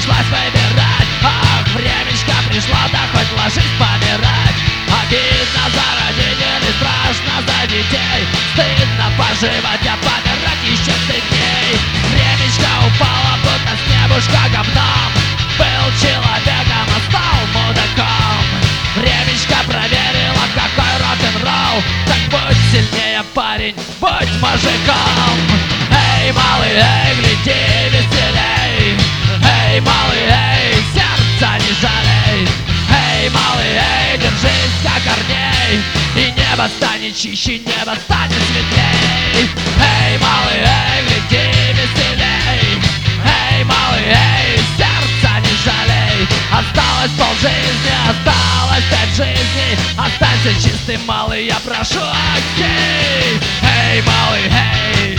пришлось выбирать. Ах, времечко пришло, да хоть ложись помирать. Обидно за родителей, страшно за детей. Стыдно поживать, а помирать еще стыдней. Времечко упало, будто с небушка говном. Был человеком, а стал мудаком. Времечко проверила, какой рок-н-ролл. Так будь сильнее, парень, будь мужиком. Эй, малый, эй, гляди веселей. Эй, малый, эй, сердца не жалей. Эй, малый, эй, держись за корней, и небо станет чище, небо станет светлей. Эй, малый, эй, гляди веселей. Эй, малый, эй, сердца не жалей. Осталось полжизни, осталось 5 жизней. Останься чистым, малый, я прошу, окей. Эй, малый, эй.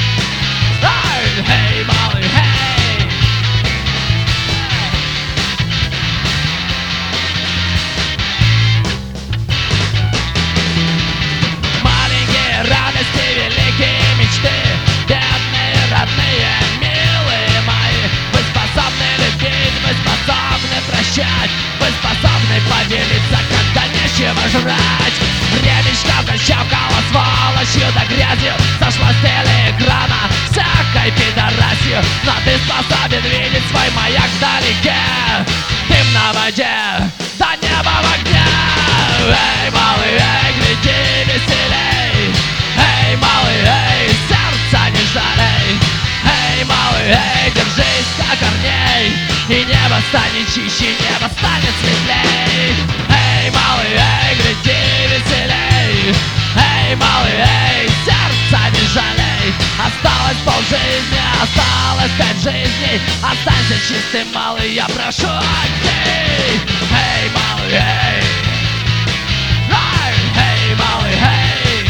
Эй, малый, эй. Маленькие радости, великие мечты, бедные, родные, милые мои. Вы способны любить, вы способны прощать, вы способны поделиться, когда нечего жрать. Времечко защелкало сволочью да грязью, сошла с телеэкрана всякой пидорасью. Но ты способен видеть свой маяк вдалеке, дым на воде, до неба в огне. Эй, малый, эй, гляди веселей. Эй, малый, эй, сердца не жалей. Эй, малый, эй, держись за корней, и небо станет чище, небо станет светлей. Эй, малый, эй, гляди веселей. Эй, малый, эй, сердца не жалей. Осталось полжизни, осталось 5 жизней. Останься чистым, малый, я прошу, окей. Эй, малый, эй. Эй, малый, эй.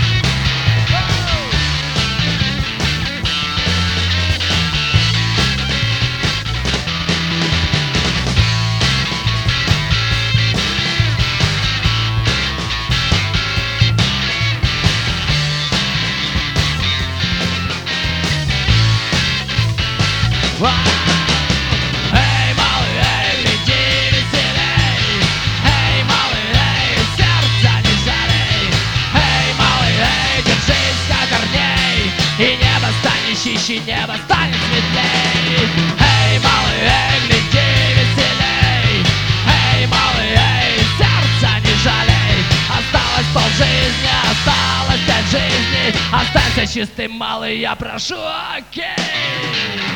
Эй, малый, эй, гляди веселей. Эй, малый, эй, сердца не жалей. Эй, малый, эй, держись за корней, и небо станет чище, небо станет светлей. Эй, малый, эй, гляди веселей. Эй, малый, эй, сердца не жалей. Осталось полжизни, осталось 5 жизней. Останься чистым, малый, я прошу, окей.